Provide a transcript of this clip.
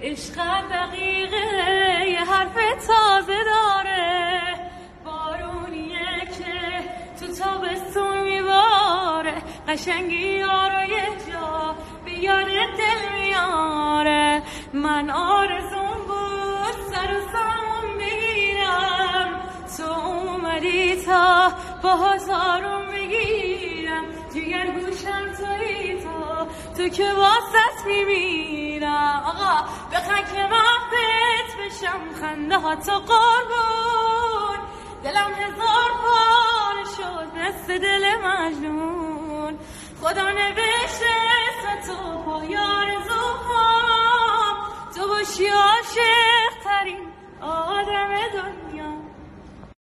عشقم دقیقه یه حرف تازه داره، بارونیه که تو تابستون میباره، قشنگی یارو یه جا به یاد دل میاره. من آرزون بود سر و سامون بگیرم، تو اومدی تا با هزارون بگیرم، جگر گوشم توی تو که واسط میمیرم. آقا بخن که محبت بشم، خنده ها تو قربون، دلم هزار پاره شد مثل دل مجنون. خدا نوشته اسم تو پای آرزوهام، تو باشی عاشق ترین آدم دنیا.